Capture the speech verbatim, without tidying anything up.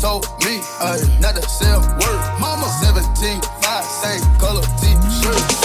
told me, ay, not to sell word. Mama, seventeen, five, same color t-shirt.